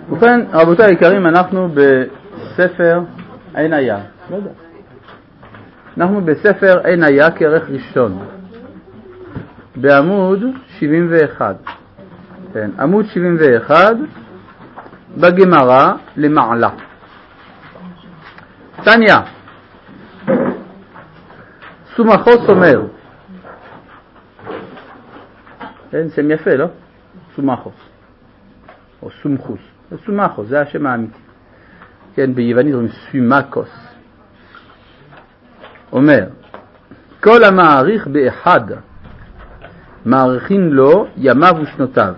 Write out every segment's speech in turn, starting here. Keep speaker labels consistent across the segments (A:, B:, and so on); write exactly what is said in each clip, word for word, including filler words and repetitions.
A: ובכן, רבותיי היקרים, אנחנו בספר עין היה. לא יודע. אנחנו בספר עין היה כערך ראשון. בעמוד שבעים ואחת. כן, עמוד שבעים ואחת בגמרא למעלה. תניא. סומכוס אומר. כן, שם יפה, לא? סומכוס. או סומכוס. סומכוס, זה השם האמיתי. כן, ביוונית אומרים סומכוס. אומר, כל המעריך באחד מעריכין לו ימיו ושנותיו.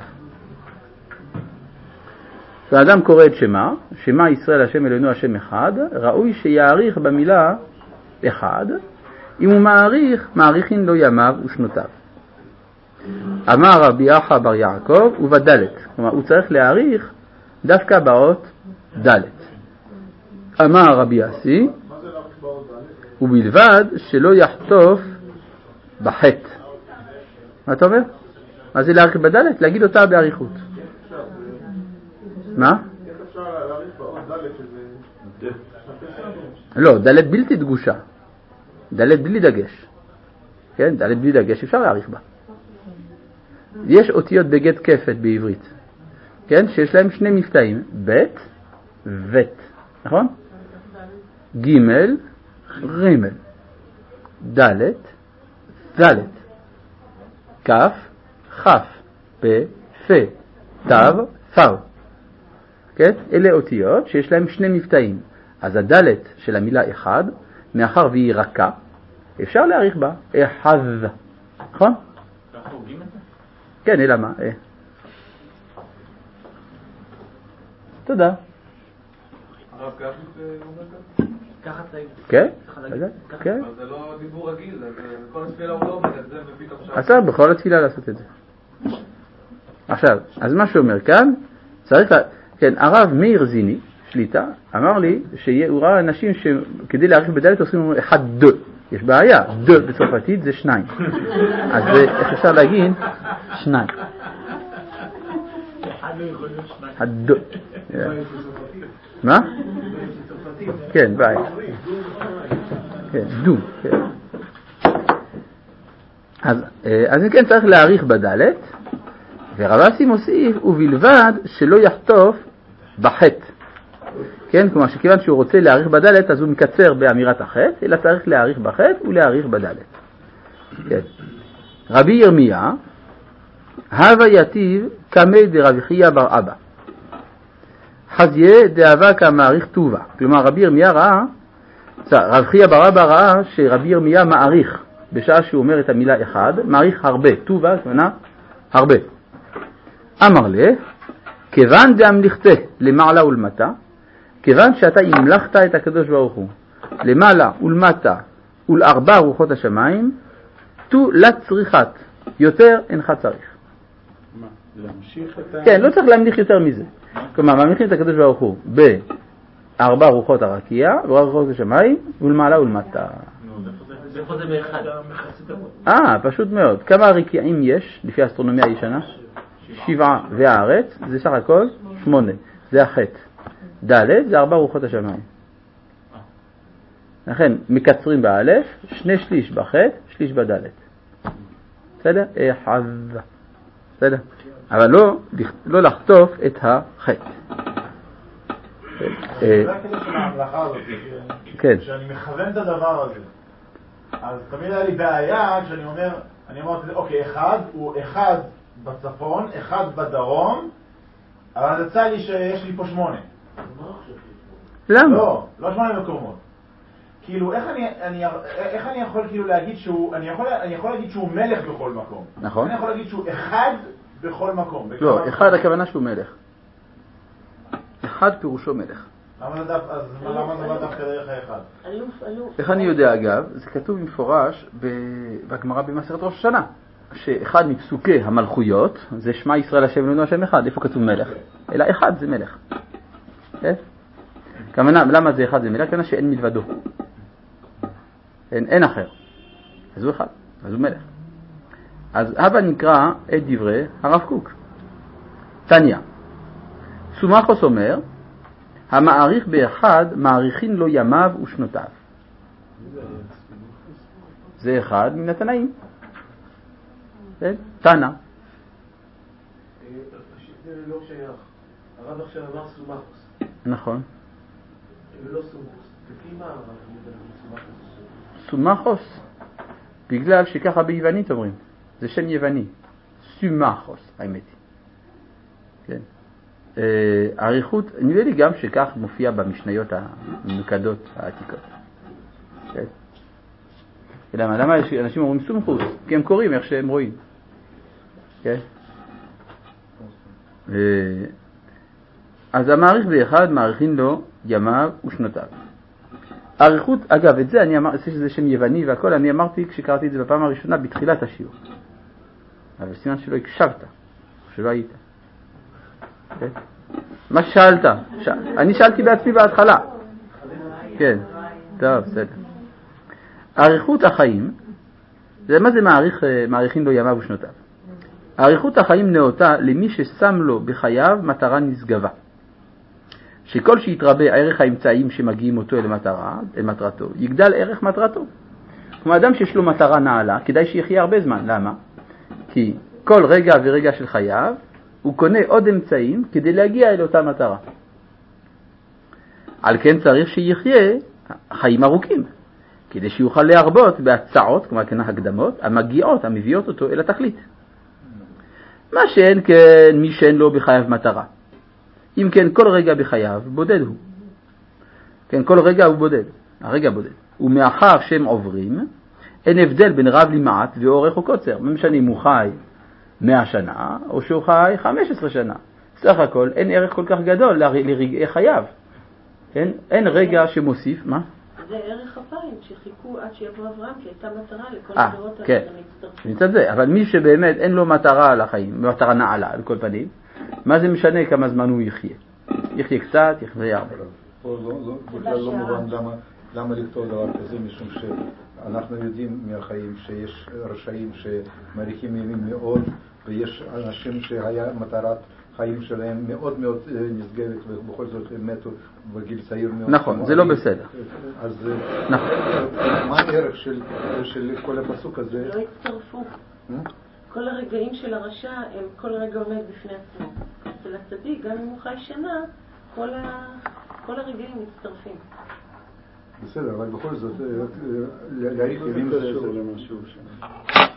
A: כשאדם קורא את שמה, שמה ישראל השם אלוהינו השם אחד, ראוי שיעריך במילה אחד. אם הוא מעריך, מעריכין לו ימיו ושנותיו. אמר רבי אחא בר יעקב ובדלת. כלומר, הוא צריך להעריך דווקא באות דלת. אמר רבי אסי, ובלבד שלא יחטוף בחטא. מה אתה אומר? מה זה להעריך בדלת? להגיד אותה בעריכות. מה?
B: איך אפשר להעריך באות דלת שזה...
A: לא, דלת בלתי דגושה. דלת בלי דגש. כן, דלת בלי דגש אפשר להעריך בה. יש אותיות בגט כפת בעברית. כן, שיש להם שני מבטאים, בית ות. נכון? ג' רימל. דלת דלת. כף חף. פה פה. תו פר. כן? אלה אותיות שיש להם שני מבטאים. אז הדלת של המילה אחד, מאחר והיא רכה, אפשר להעריך בה אחד. נכון?
C: אנחנו הוגים את זה?
A: כן, אלא מה? אה. תודה.
B: הרב גפני אומר ככה?
C: ככה צריך.
A: כן?
C: כן.
B: אבל זה לא דיבור רגיל, בכל התפילה הוא לא אומר את זה ופתאום שם.
A: אסר בכל התפילה לעשות את זה. עכשיו, אז מה שאומר כאן, צריך, כן, הרב מאיר זיני, שליטה, אמר לי שהוא ראה אנשים שכדי להעריך בדלת עושים אחד ד. יש בעיה, ד בצרפתית זה שניים. אז איך אפשר להגיד? שניים. הד. מה? כן, בעיה. כן, דו. אז אם כן צריך להעריך בדלת, ורב אסי מוסיף, ובלבד שלא יחטוף בחטא. כן, כלומר שכיוון שהוא רוצה להעריך בדלת, אז הוא מקצר באמירת החטא, אלא צריך להעריך בחטא ולהעריך בדלת. כן. רבי ירמיה, הווה יתיב כמי דרבי חייא בר אבא. חזיה דאבה כמעריך טובה. כלומר, רבי ירמיה ראה, רבי חייא בר אבא ראה שרבי ירמיה מעריך, בשעה שהוא אומר את המילה אחד, מעריך הרבה. טובה, כמובן, הרבה. אמר לה, כיוון דאמליכתה למעלה ולמטה, כיוון שאתה המלכת את הקדוש ברוך הוא למעלה ולמטה ולארבע רוחות השמיים, תו לצריכת, יותר אינך צריך.
D: מה? להמשיך את ה...
A: כן, לא צריך להמליך יותר מזה. כלומר, ממליכים את הקדוש ברוך הוא בארבע רוחות הרקיע, וארבע רוחות השמיים, ולמעלה ולמטה.
C: איפה זה באחד?
A: אה, פשוט מאוד. כמה רקיעים יש לפי האסטרונומיה הישנה? שבעה והארץ, זה סך הכל שמונה. זה החטא. ד' זה ארבע רוחות השמיים. לכן, מקצרים באלף, שני שליש בחטא, שליש בד'. בסדר? אחד. בסדר? אבל לא, לא לחטוף את החטא.
E: זה הכדי של ההמלכה הזאת,
A: כן.
E: שאני מכוון את הדבר הזה. אז תמיד היה לי בעיה כשאני אומר, אני אמרתי, אוקיי, אחד הוא אחד בצפון, אחד בדרום, אבל אז יצא לי שיש לי פה שמונה.
A: למה?
E: לא, לא שמונה מקומות. כאילו, איך אני, אני, איך אני יכול כאילו להגיד שהוא, אני יכול, אני יכול להגיד שהוא מלך בכל מקום.
A: נכון.
E: אני יכול להגיד שהוא אחד בכל מקום.
A: לא, אחד הכוונה שהוא מלך. אחד פירושו מלך.
E: למה זה דף, אז למה זה לא דווקא דרך האחד?
A: איך אני יודע אגב, זה כתוב במפורש בגמרא במסכת ראש השנה, שאחד מפסוקי המלכויות זה שמע ישראל השם אלוהינו השם אחד. איפה כתוב מלך? אלא אחד זה מלך. כמובן, למה זה אחד זה מלך? כמובן שאין מלבדו. אין, אין אחר. אז הוא אחד, אז הוא מלך. אז הבה נקרא את דברי הרב קוק. תניא. סומכוס אומר, המעריך באחד מעריכין לו ימיו ושנותיו. זה אחד מן התנאים. תנא.
B: זה לא שייך. הרב עכשיו אמר סומכוס.
A: נכון.
B: ולא סומכוס. לפי מה הרב אומר סומכוס?
A: סומכוס, בגלל שככה ביוונית אומרים. זה שם יווני. סומכוס, האמת היא. כן. אריכות, נראה לי גם שכך מופיע במשניות המנוקדות העתיקות. כן. למה? למה אנשים אומרים סומכוס? כי הם קוראים איך שהם רואים. כן. אז המעריך באחד מעריכין לו ימיו ושנותיו. אריכות, אגב, את זה אני אמרתי שזה שם יווני והכל, אני אמרתי כשקראתי את זה בפעם הראשונה בתחילת השיעור. אבל סימן שלא הקשבת, שלא היית. כן? מה שאלת? ש... אני שאלתי בעצמי בהתחלה. כן, טוב, בסדר. אריכות החיים, זה מה זה מעריך, מעריכין לו ימיו ושנותיו. אריכות החיים נאותה למי ששם לו בחייו מטרה נשגבה. שכל שיתרבה ערך האמצעים שמגיעים אותו אל מטרה, אל מטרתו, יגדל ערך מטרתו. כמו אדם שיש לו מטרה נעלה, כדאי שיחיה הרבה זמן. למה? כי כל רגע ורגע של חייו, הוא קונה עוד אמצעים כדי להגיע אל אותה מטרה. על כן צריך שיחיה חיים ארוכים, כדי שיוכל להרבות בהצעות, כמו כן הקדמות, המגיעות, המביאות אותו אל התכלית. מה שאין כן מי שאין לו בחייו מטרה. אם כן כל רגע בחייו בודד הוא. כן, כל רגע הוא בודד, הרגע בודד. ומאחר שהם עוברים, אין הבדל בין רב למעט ואורך או קוצר. מה משנה אם הוא חי מאה שנה או שהוא חי חמש עשרה שנה. סך הכל אין ערך כל כך גדול לרגעי חייו. כן? אין רגע שמוסיף, מה?
F: זה ערך אפיים שחיכו עד שיבוא אברהם, כי הייתה מטרה לכל
A: אה,
F: הדורות
A: כן. מצד זה, אבל מי שבאמת אין לו מטרה לחיים, מטרה נעלה על כל פנים, מה זה משנה כמה זמן הוא יחיה? יחיה קצת, יחיה הרבה.
D: פה לא, לא, בכלל לא מובן למה, למה לכתוב דבר כזה, משום שאנחנו יודעים מהחיים שיש רשעים שמאריכים ימים מאוד, ויש אנשים שהיה מטרת חיים שלהם מאוד מאוד נשגבת, ובכל זאת הם מתו בגיל צעיר מאוד.
A: נכון, זה לא בסדר.
D: אז
A: נכון.
D: מה הערך של, של כל הפסוק הזה?
F: לא הצטרפו. כל הרגעים של הרשע הם כל רגע עומד בפני עצמו. אצל הצדיק, גם אם הוא חי שנה, כל, ה... כל הרגעים מצטרפים.
D: בסדר, אבל בכל זאת, להעריך ימים זה קשור למשהו שם.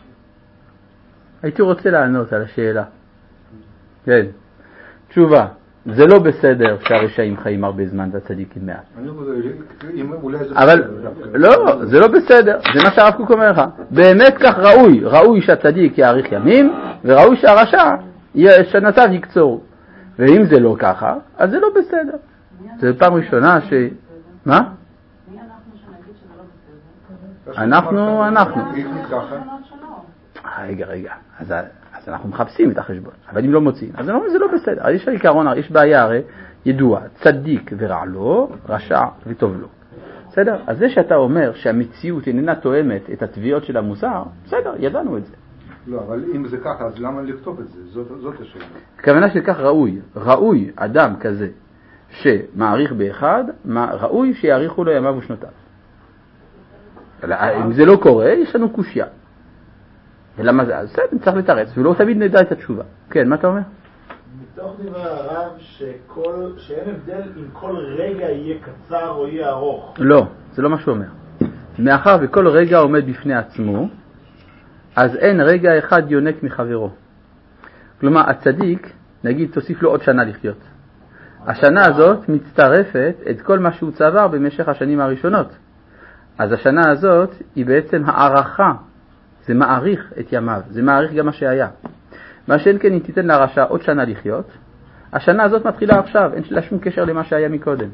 A: הייתי רוצה לענות על השאלה. כן. תשובה, זה לא בסדר שהרשעים חיים הרבה זמן והצדיקים מעט. אבל לא, זה לא בסדר, זה מה שהרב קוק אומר לך. באמת כך ראוי, ראוי שהצדיק יאריך ימים, וראוי שהרשע שנותיו יקצור. ואם זה לא ככה, אז זה לא בסדר. זה פעם ראשונה ש... מה?
G: מי אנחנו שנגיד שזה לא בסדר?
A: אנחנו, אנחנו.
D: ככה?
A: רגע, רגע, אז, אז אנחנו מחפשים את החשבון, אבל אם לא מוצאים, אז זה לא בסדר. אז יש עיקרון, יש בעיה הרי ידוע, צדיק ורע לו, רשע וטוב לו. בסדר? אז זה שאתה אומר שהמציאות איננה תואמת את התביעות של המוסר, בסדר, ידענו את זה.
D: לא, אבל אם זה ככה, אז למה לכתוב את זה? זאת, זאת השאלה.
A: הכוונה של כך ראוי, ראוי אדם כזה שמעריך באחד, ראוי שיעריכו לו ימיו ושנותיו. אם זה לא קורה, יש לנו קושיה. ולמה זה? אז בסדר, צריך לתרץ, ולא תמיד נדע את התשובה. כן, מה אתה אומר?
E: מתוך דבר הרב שכל, שאין הבדל אם כל רגע יהיה קצר או יהיה ארוך.
A: לא, זה לא מה שהוא אומר. מאחר וכל רגע עומד בפני עצמו, אז אין רגע אחד יונק מחברו. כלומר, הצדיק, נגיד, תוסיף לו עוד שנה לחיות. השנה הזאת מצטרפת את כל מה שהוא צבר במשך השנים הראשונות. אז השנה הזאת היא בעצם הערכה. זה מעריך את ימיו, זה מעריך גם מה שהיה. מה שאין כן, אם תיתן לרשע עוד שנה לחיות, השנה הזאת מתחילה עכשיו, אין לה שום קשר למה שהיה מקודם.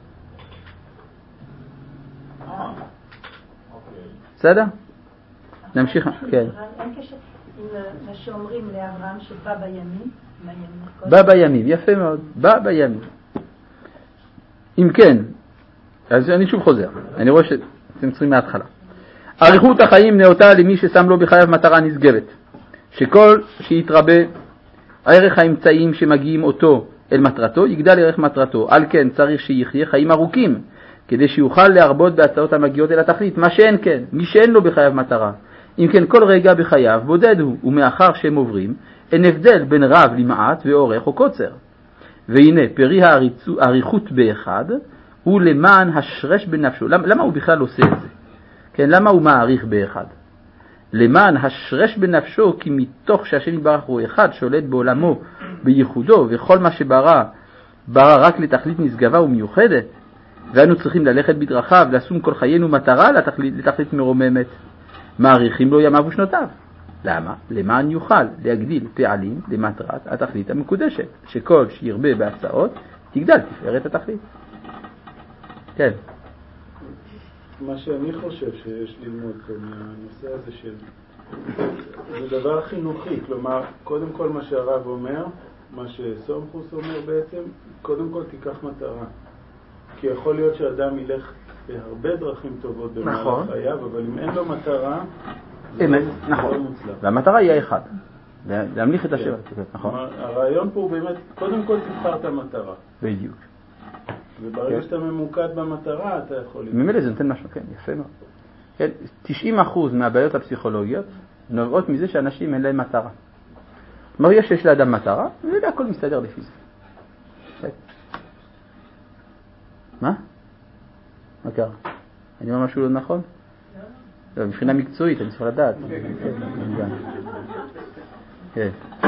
A: בסדר? נמשיך, כן.
G: אין קשר עם מה שאומרים לאברהם שבא בימים,
A: בא בימים, יפה מאוד, בא בימים. אם כן, אז אני שוב חוזר, אני רואה שאתם צריכים מההתחלה. אריכות החיים נאותה למי ששם לו בחייו מטרה נשגבת, שכל שיתרבה ערך האמצעים שמגיעים אותו אל מטרתו, יגדל ערך מטרתו. על כן צריך שיחיה חיים ארוכים, כדי שיוכל להרבות בהצעות המגיעות אל התכלית, מה שאין כן, מי שאין לו בחייו מטרה. אם כן כל רגע בחייו בודד הוא, ומאחר שהם עוברים, אין הבדל בין רב למעט ואורך או קוצר. והנה פרי האריכות באחד, הוא למען השרש בנפשו. למה, למה הוא בכלל עושה את זה? כן, למה הוא מעריך באחד? למען השרש בנפשו, כי מתוך שהשם יתברך הוא אחד, שולט בעולמו בייחודו, וכל מה שברא, ברא רק לתכלית נשגבה ומיוחדת, ואנו צריכים ללכת בדרכיו, לשום כל חיינו מטרה לתכלית, לתכלית מרוממת. מעריכים לו ימיו ושנותיו. למה? למען יוכל להגדיל פעלים למטרת התכלית המקודשת, שכל שירבה בהצעות תגדל תפארת התכלית. כן.
H: מה שאני חושב שיש ללמוד פה מהנושא הזה של זה דבר חינוכי, כלומר קודם כל מה שהרב אומר, מה שסומכוס אומר בעצם, קודם כל תיקח מטרה, כי יכול להיות שאדם ילך בהרבה דרכים טובות במהלך חייו, אבל אם אין לו מטרה זה לא מוצלח.
A: והמטרה היא האחד, להמליך את השם. נכון.
H: הרעיון פה הוא באמת, קודם כל תבחר את המטרה.
A: בדיוק.
H: וברגע שאתה ממוקד במטרה, אתה יכול...
A: ממילא זה נותן משהו, כן, יפה מאוד. כן, תשעים אחוז מהבעיות הפסיכולוגיות נובעות מזה שאנשים אין להם מטרה. מראה שיש לאדם מטרה, והכל מסתדר לפי זה. מה? מה קרה? אני אומר משהו לא נכון? לא, מבחינה מקצועית, אני צריך לדעת. כן.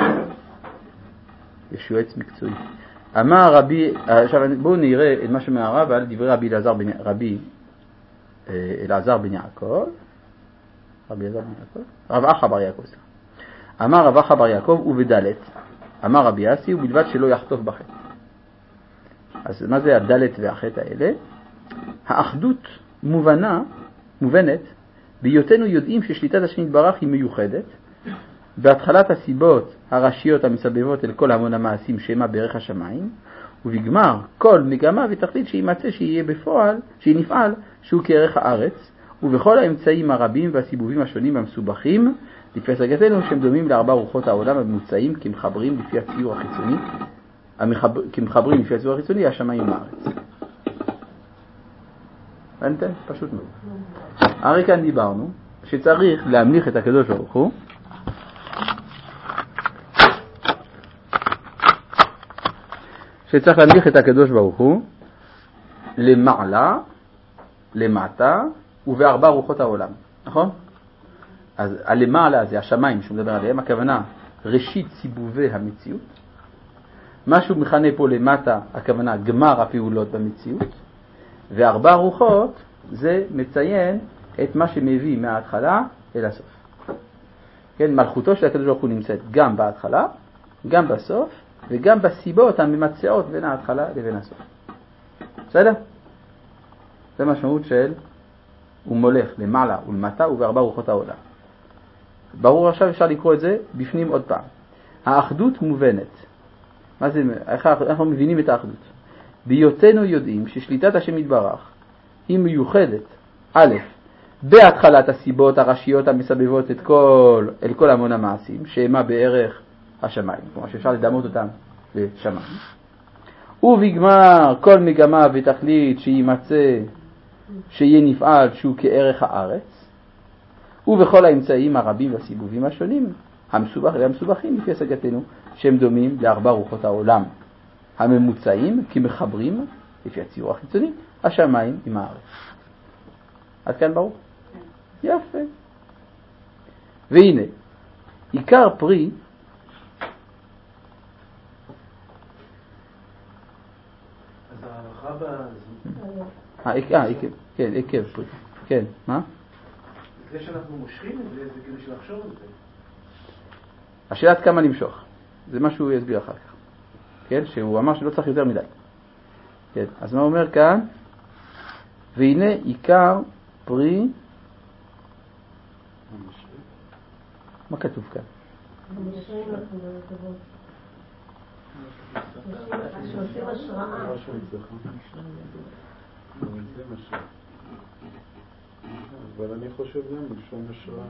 A: יש יועץ מקצועי. אמר רבי, עכשיו בואו נראה את מה שמערב על דברי רבי אלעזר בן רבי אלעזר בן יעקב. רבי אלעזר בן יעקב? רב אחא בר יעקב. אמר רב אחא בר יעקב ובדלת. אמר רבי אסי ובלבד שלא יחטוף בחטא. אז מה זה הדלת והחטא האלה? האחדות מובנה, מובנת, בהיותנו יודעים ששליטת השם יתברך היא מיוחדת, בהתחלת הסיבות הראשיות המסבבות אל כל המון המעשים שמה בערך השמיים, ובגמר כל מגמה ותכלית שימצא שיהיה בפועל, שיהיה נפעל, שהוא כערך הארץ, ובכל האמצעים הרבים והסיבובים השונים והמסובכים, לפי השגתנו שהם דומים לארבע רוחות העולם הממוצעים כמחברים לפי הציור החיצוני, המחבר, כמחברים לפי הציור החיצוני השמיים והארץ. הבנתם? פשוט מאוד. הרי כאן דיברנו שצריך להמליך את הקדוש ברוך הוא שצריך להמליך את הקדוש ברוך הוא למעלה, למטה ובארבע רוחות העולם, נכון? אז הלמעלה זה השמיים שהוא מדבר עליהם, הכוונה ראשית סיבובי המציאות. משהו מכנה פה למטה, הכוונה גמר הפעולות במציאות. וארבע רוחות זה מציין את מה שמביא מההתחלה אל הסוף. כן, מלכותו של הקדוש ברוך הוא נמצאת גם בהתחלה, גם בסוף, וגם בסיבות הממצאות בין ההתחלה לבין הסוף. בסדר? זה משמעות של הוא מולך למעלה ולמטה ובארבע רוחות העולם. ברור, עכשיו אפשר לקרוא את זה בפנים עוד פעם. האחדות מובנת. מה זה? איך אנחנו מבינים את האחדות? בהיותנו יודעים ששליטת השם יתברך היא מיוחדת, א', בהתחלת הסיבות הראשיות המסבבות את כל, אל כל המון המעשים, שמה בערך השמיים, כלומר שאפשר לדמות אותם לשמיים. ובגמר כל מגמה ותכלית שימצא, שיהיה נפעל שהוא כערך הארץ, ובכל האמצעים הרבים והסיבובים השונים, המסובך, והמסובכים לפי השגתנו, שהם דומים לארבע רוחות העולם, הממוצעים כמחברים, לפי הציור החיצוני, השמיים עם הארץ. עד כאן ברור? יפה. והנה, עיקר פרי,
B: אז הערכה
A: אה, כן, עיקר פרי. כן, מה?
B: זה שאנחנו מושכים את זה, זה כדי שלחשוב את זה.
A: השאלת כמה למשוך. זה מה שהוא יסביר אחר כך. כן, שהוא אמר שלא צריך יותר מדי. כן, אז מה הוא אומר כאן? והנה עיקר פרי, מה כתוב כאן?
G: שעושים השראה.
H: אבל אני חושב גם בלשון השראה.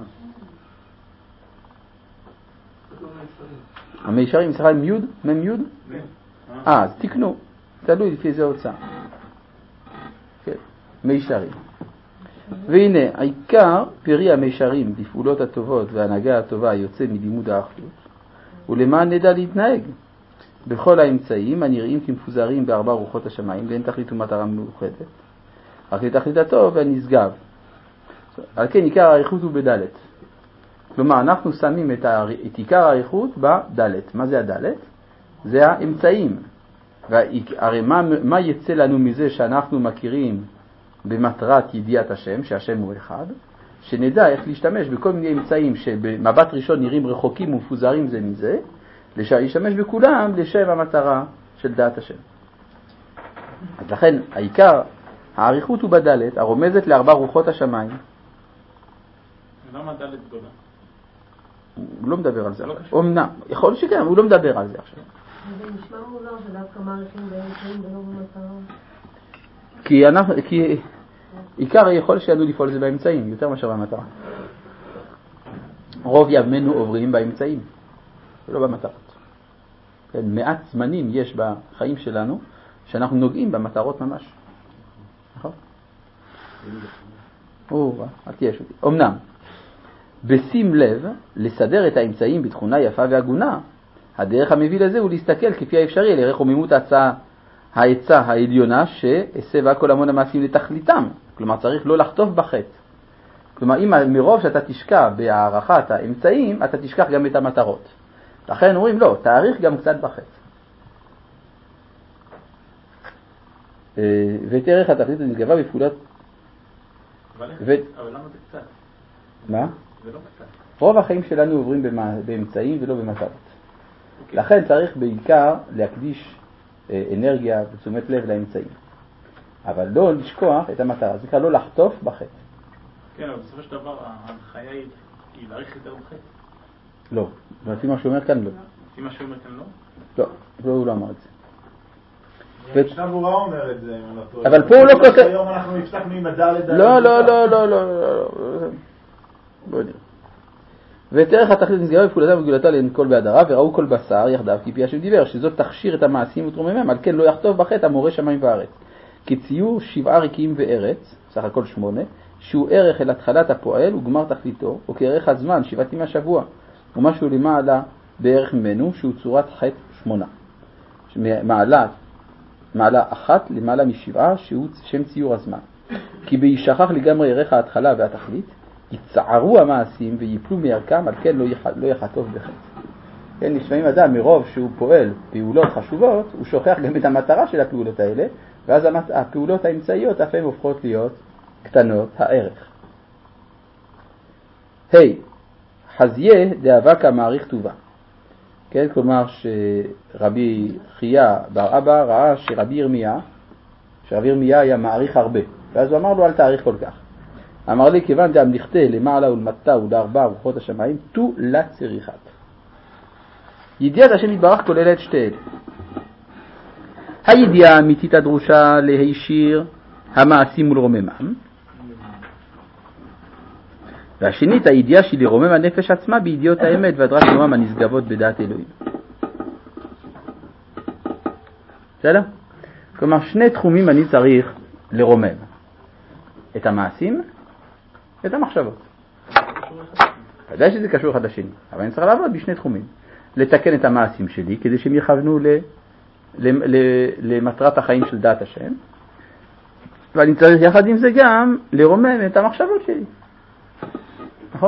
A: המישרים, סליחה, עם יוד? מם יוד? אה, אז תקנו, תלוי לפי איזה הוצאה. כן, מישרים. והנה, העיקר פרי המישרים בפעולות הטובות וההנהגה הטובה יוצא מלימוד האחדות, ולמען נדע להתנהג בכל האמצעים הנראים כמפוזרים בארבע רוחות השמיים, ואין תכלית ומטרה מאוחדת, רק לתכלית הטוב והנשגב. על כן עיקר האריכות הוא בדלת. כלומר, אנחנו שמים את, ה... את עיקר האריכות בדלת. מה זה הדלת? זה האמצעים. והרי מה, מה יצא לנו מזה שאנחנו מכירים במטרת ידיעת השם, שהשם הוא אחד, שנדע איך להשתמש בכל מיני אמצעים שבמבט ראשון נראים רחוקים ומפוזרים זה מזה, להשתמש בכולם לשם המטרה של דעת השם. אז לכן העיקר, האריכות הוא בדלת, הרומזת לארבע רוחות השמיים.
C: למה דלת גדולה?
A: הוא לא מדבר על זה. אומנם, יכול להיות שכן, הוא לא מדבר על זה עכשיו.
G: זה נשמע מוזר שדווקא מעריכים באמצעים ולא במטרה.
A: כי אנחנו, כי עיקר יכול שידעו לפעול זה באמצעים, יותר מאשר במטרה. רוב ימינו עוברים באמצעים, ולא במטרות. כן, מעט זמנים יש בחיים שלנו, שאנחנו נוגעים במטרות ממש. נכון? או, אל תהיה שותי. אמנם, בשים לב, לסדר את האמצעים בתכונה יפה והגונה, הדרך המביא לזה הוא להסתכל כפי האפשרי, לערך רוממות ההצעה, העצה העליונה שהסבה כל המון המעשים לתכליתם. כלומר, צריך לא לחטוף בחטא. כלומר, אם מרוב שאתה תשקע בהערכת האמצעים, אתה תשכח גם את המטרות. לכן אומרים, לא, תאריך גם קצת בחטא. ואת ערך התכלית הנשגבה בפעולת...
C: אבל למה זה קצת?
A: מה?
C: זה לא קצת.
A: רוב החיים שלנו עוברים באמצעים ולא במטרות. לכן צריך בעיקר להקדיש אנרגיה ותשומת לב לאמצעים. אבל לא לשכוח את המטרה. זה נקרא לא לחטוף בחטא.
C: כן, אבל בסופו של דבר ההנחיה היא להאריך יותר בחטא.
A: לא. לפי מה שהוא אומר כאן לא.
C: לפי מה שהוא אומר כאן לא?
A: לא, לא, הוא לא אמר את זה.
E: משנה ברורה אומר את זה.
A: אבל פה הוא לא כל כך...
E: היום אנחנו הפסקנו עם הדלת.
A: לא, לא, לא, לא, לא. בואו נראה. ואת ערך התכלית נשגבה בפעולתה וגדולתה לעין כל בהדרה, וראו כל בשר יחדיו כי פי השם דיבר, שזאת תכשיר את המעשים ותרוממם, על כן לא יחטוף בחטא המורה שמיים וארץ. כציור שבעה ריקים וארץ, סך הכל שמונה, שהוא ערך אל התחלת הפועל וגמר תכליתו, או כערך הזמן, שבעת ימי השבוע, ומשהו למעלה בערך ממנו, שהוא צורת חטא שמונה. מעלה, מעלה אחת למעלה משבעה, שהוא שם ציור הזמן. כי בישכח לגמרי ערך ההתחלה והתכלית, יצערו המעשים ויפלו מערכם, על כן לא, יח... לא יחטוף בחטא. כן, לפעמים אדם מרוב שהוא פועל פעולות חשובות, הוא שוכח גם את המטרה של הפעולות האלה, ואז המת... הפעולות האמצעיות אף הן הופכות להיות קטנות הערך. היי, חזיה דאבקה מעריך טובה. כן, כלומר שרבי חייא בר אבא ראה שרבי ירמיה, שרבי ירמיה היה מעריך הרבה, ואז הוא אמר לו אל תעריך כל כך. אמר לי, כיוון דם נכתה למעלה ולמטה ולארבע רוחות השמיים, תו לצריכת. ידיעת השם יתברך כוללת שתי אלה. הידיעה האמיתית הדרושה להישיר המעשים ולרוממם, והשנית, הידיעה שהיא לרומם הנפש עצמה בידיעות האמת והדרת נועם הנשגבות בדעת אלוהים. בסדר? כלומר, שני תחומים אני צריך לרומם. את המעשים ואת המחשבות. ודאי שזה קשור אחד לשני, אבל אני צריך לעבוד בשני תחומים. לתקן את המעשים שלי כדי שהם יכוונו ל... למטרת החיים של דעת השם, ואני צריך יחד עם זה גם לרומם את המחשבות שלי. נכון?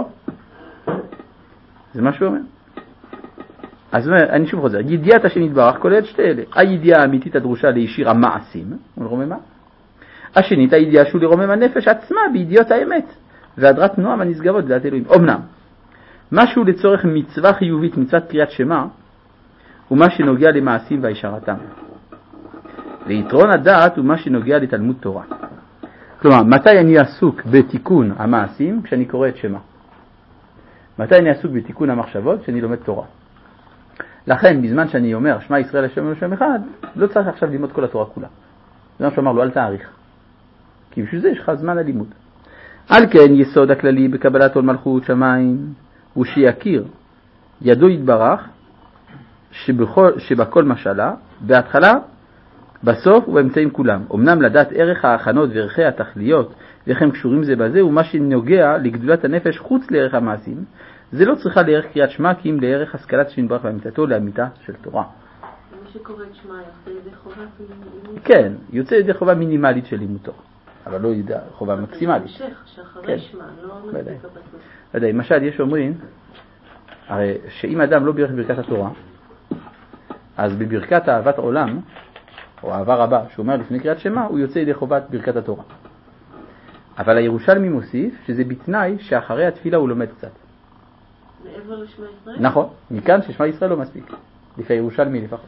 A: זה מה שהוא אומר. אז אני שוב חוזר, ידיעת השם יתברך כוללת שתי אלה. הידיעה האמיתית הדרושה להישיר המעשים ולרוממה, השנית הידיעה שהוא לרומם הנפש עצמה בידיעות האמת והדרת נועם הנשגבות בדעת אלוהים. אמנם משהו לצורך מצווה חיובית, מצוות קריאת שמע, הוא מה שנוגע למעשים והישרתם. ויתרון הדעת הוא מה שנוגע לתלמוד תורה. כלומר, מתי אני עסוק בתיקון המעשים? כשאני קורא את שמע. מתי אני עסוק בתיקון המחשבות? כשאני לומד תורה. לכן, בזמן שאני אומר שמע ישראל השם השם אחד, לא צריך עכשיו ללמוד כל התורה כולה. זה מה שאומר לו, אל תאריך. כי בשביל זה יש לך זמן הלימוד. על כן, יסוד הכללי בקבלת עול מלכות שמיים הוא שיכיר ידו יתברך שבכל, שבכל משלה, בהתחלה, בסוף ובאמצעים כולם. אמנם לדעת ערך ההכנות וערכי התכליות ואיך הם קשורים זה בזה, הוא מה שנוגע לגדולת הנפש חוץ לערך המעשים. זה לא צריכה לערך קריאת שמע, כי אם לערך השכלת שם יתברך ואמיתתו לאמיתה של תורה.
F: מי שקורא את שמע יוצא ידי חובה מינימלית?
A: כן, יוצא ידי חובה מינימלית של לימוד תורה, אבל לא ידע חובה מקסימלית.
F: שאחרי שמע, לא מספיק הפסוק.
A: ודאי, למשל יש אומרים, הרי שאם אדם לא בירך ברכת התורה, אז בברכת אהבת עולם, או אהבה רבה, שהוא אומר לפני קריאת שמע, הוא יוצא ידי חובת ברכת התורה. אבל הירושלמי מוסיף שזה בתנאי שאחרי התפילה הוא לומד קצת.
F: מעבר לשמע ישראל?
A: נכון, מכאן ששמע ישראל לא מספיק, לפי הירושלמי לפחות.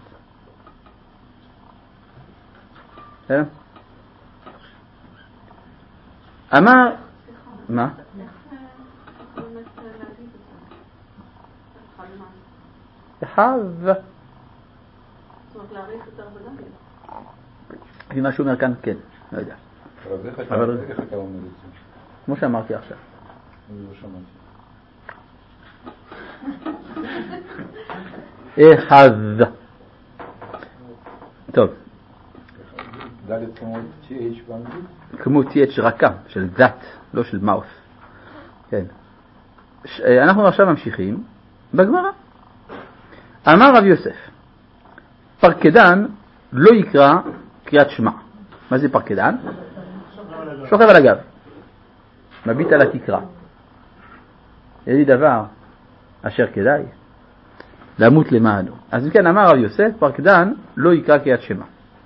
A: אמר, מה? חב.
G: זאת אומרת, להריץ יותר בגלל.
A: לפי מה שהוא אומר כאן, כן, לא יודע.
D: אבל איך אתה אומר את זה?
A: כמו שאמרתי עכשיו.
D: אני לא שמעתי.
A: אחד. טוב.
D: ד' כמו טי אייץ' באנגלית?
A: כמו טי אייץ' רכה, של דת, לא של מאוס. כן. אנחנו עכשיו ממשיכים בגמרא. אמר רב יוסף, פרקדן לא יקרא קריאת שמע. מה זה פרקדן? שוכב על הגב. מביט על התקרה. יש לי דבר אשר כדאי למות למענו. אז כן, אמר רב יוסף, פרקדן לא יקרא קריאת שמע.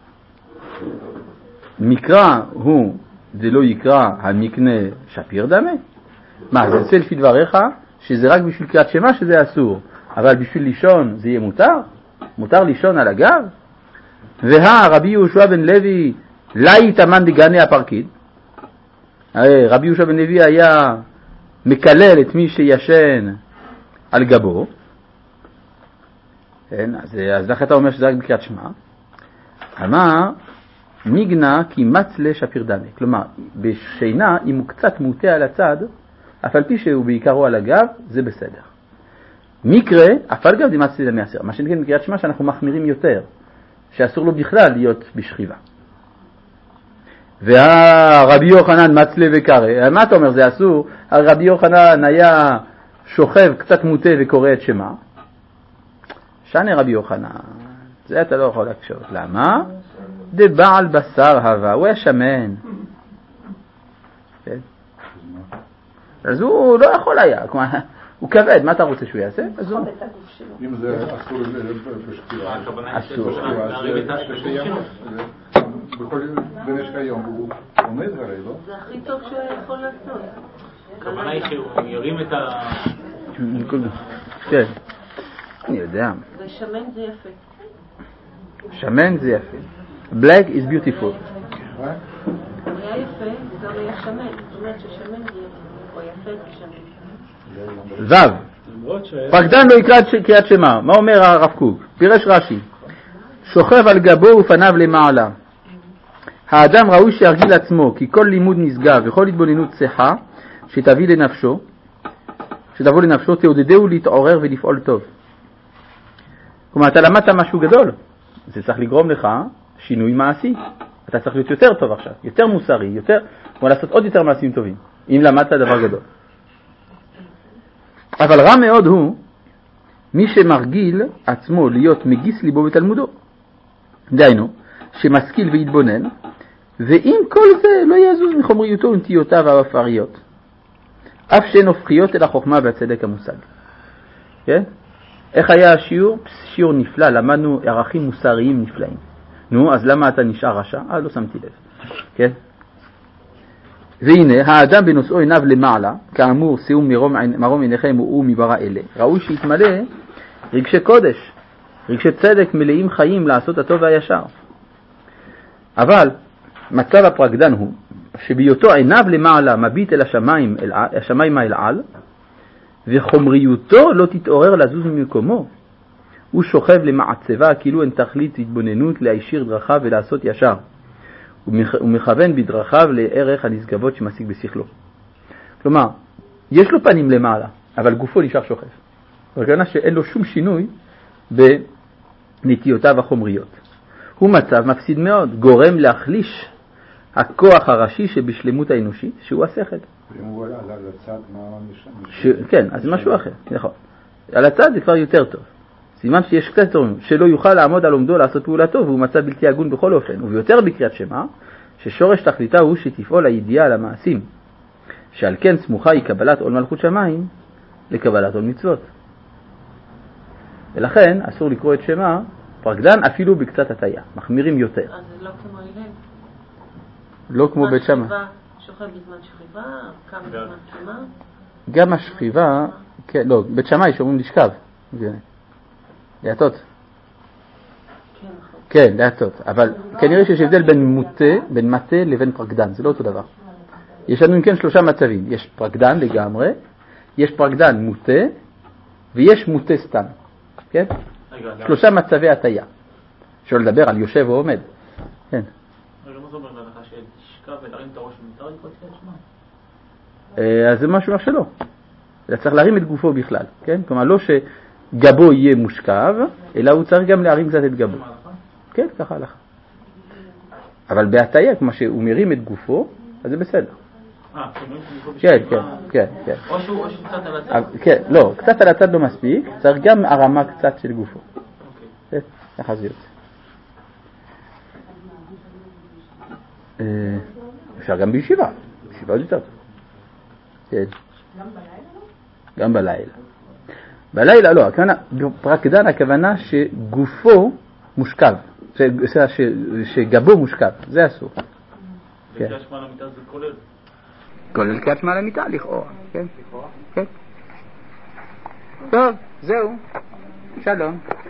A: מקרא הוא דלא יקרא המקנה שפיר דמה. מה, זה יוצא לפי דבריך שזה רק בשביל קריאת שמע שזה אסור, אבל בשביל לישון זה יהיה מותר? מותר לישון על הגב? והא רבי יהושע בן לוי לאי תמן דגני הפרקיד. הרי רבי יהושע בן לוי היה מקלל את מי שישן על גבו. כן, אז, אז לך אתה אומר שזה רק בקריאת שמע. אמר מיגנה כי מצלה שפיר דמה. כלומר, בשינה אם הוא קצת מוטה על הצד, אף על פי שהוא בעיקרו על הגב, זה בסדר. מקרה, אף על גב דמצלה דמה אסר. מה שנקרא בקריאת שמע שאנחנו מחמירים יותר, שאסור לו בכלל להיות בשכיבה. והרבי יוחנן מצלה וקרא, מה אתה אומר, זה אסור? הרבי יוחנן היה שוכב קצת מוטה וקורא את שמע. שנה רבי יוחנן, זה אתה לא יכול להקשות. למה? דבעל בשר הווה, הוא היה שמן. כן? אז הוא לא יכול היה, כלומר, הוא כבד, מה אתה רוצה שהוא יעשה? אז הוא...
D: אם זה אסור בשכירה,
A: אסור.
D: בכל במשך היום הוא עומד הרי, לא?
F: זה הכי טוב שהוא יכול לעשות.
C: הכוונה היא שהוא ירים את ה...
A: כן, אני יודע.
F: ושמן זה יפה.
A: שמן זה יפה. Black is beautiful.
F: הוא היה יפה, הוא גם היה שמן. זאת אומרת ששמן זה יפה. או יפה זה שמן.
A: זב. פרקדן לא יקרא קריאת שמע. מה אומר הרב קוק? פירש רש"י. שוכב על גבו ופניו למעלה. האדם ראוי שירגיל עצמו, כי כל לימוד נשגב וכל התבוננות צחה שתביא לנפשו, שתבוא לנפשו, תעודדהו להתעורר ולפעול טוב. כלומר, אתה למדת משהו גדול, זה צריך לגרום לך שינוי מעשי. אתה צריך להיות יותר טוב עכשיו, יותר מוסרי, יותר, כמו לעשות עוד יותר מעשים טובים, אם למדת דבר גדול. אבל רע מאוד הוא מי שמרגיל עצמו להיות מגיס ליבו בתלמודו. דהיינו, שמשכיל והתבונן, ועם כל זה לא יזוז מחומריותו ונטיותיו האפריות, אף שהן הופכיות אל החוכמה והצדק המושג. כן? איך היה השיעור? שיעור נפלא, למדנו ערכים מוסריים נפלאים. נו, אז למה אתה נשאר רשע? אה, לא שמתי לב. כן? והנה, האדם בנושאו עיניו למעלה, כאמור, שאו מרום עיניכם וראו מברא אלה, ראוי שיתמלא רגשי קודש, רגשי צדק מלאים חיים לעשות הטוב והישר. אבל מצב הפרקדן הוא שבהיותו עיניו למעלה מביט אל השמיים, אל, השמיים אל על, וחומריותו לא תתעורר לזוז ממקומו. הוא שוכב למעצבה כאילו אין תכלית התבוננות להישיר דרכיו ולעשות ישר. הוא מכוון בדרכיו לערך הנשגבות שמשיג בשכלו. כלומר, יש לו פנים למעלה, אבל גופו נשאר שוכב. וכנראה שאין לו שום שינוי נטיותיו החומריות. הוא מצב מפסיד מאוד, גורם להחליש הכוח הראשי שבשלמות האנושית, שהוא השכל.
D: אם הוא על הצד, מה
A: ש... כן, אז זה משהו אחר, נכון. על הצד זה כבר יותר טוב. סימן שיש קצת טוב, שלא יוכל לעמוד על עומדו לעשות פעולתו, והוא מצב בלתי הגון בכל אופן. וביותר בקריאת שמע, ששורש תכליתה הוא שתפעול הידיעה על המעשים, שעל כן סמוכה היא קבלת עול מלכות שמיים לקבלת עול מצוות. ולכן אסור לקרוא את שמע פרקדן אפילו בקצת הטעיה, מחמירים יותר.
F: אז זה לא כמו הלל?
A: לא כמו בית שמע.
F: שוכב בזמן שכיבה, קם בזמן קימה?
A: גם השכיבה, כן, לא, בית שמאי שאומרים לשכב. להטות. כן, להטות. אבל כנראה שיש הבדל בין מוטה, בין מטה לבין פרקדן, זה לא אותו דבר. יש לנו אם כן שלושה מצבים. יש פרקדן לגמרי, יש פרקדן מוטה, ויש מוטה סתם. כן? שלושה מצבי הטיה. שלא לדבר על יושב או עומד. כן.
C: אבל מה זה אומר לך שתשכב ולהרים את הראש ומותר לקרוא את
A: שמע? אז זה משהו שלא. צריך להרים את גופו בכלל. כן? כלומר לא שגבו יהיה מושכב, אלא הוא צריך גם להרים קצת את גבו. כן, ככה הלכה. אבל בהטיה, כמו שהוא מרים את גופו, אז זה בסדר.
C: אה,
A: כן, כן, כן, כן.
C: או שהוא קצת על הצד?
A: כן, לא, קצת על הצד לא מספיק, צריך גם הרמה קצת של גופו. כן, ככה זה יוצא. אפשר גם בישיבה, בישיבה עוד יותר. כן. גם בלילה? בלילה לא, פרקדן הכוונה שגופו מושכב, שגבו מושכב, זה אסור.
C: וקריאת שמע למיטה זה כולל?
A: כולל קריאת שמע למיטה, לכאורה, כן. כן. טוב, זהו. שלום.